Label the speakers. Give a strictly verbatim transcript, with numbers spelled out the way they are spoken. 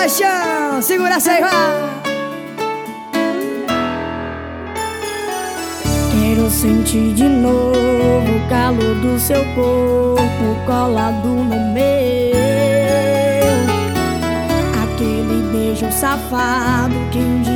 Speaker 1: paixão, segura essa aí, vai. Quero sentir de novo o calor do seu corpo colado no meu, aquele beijo safado que um dia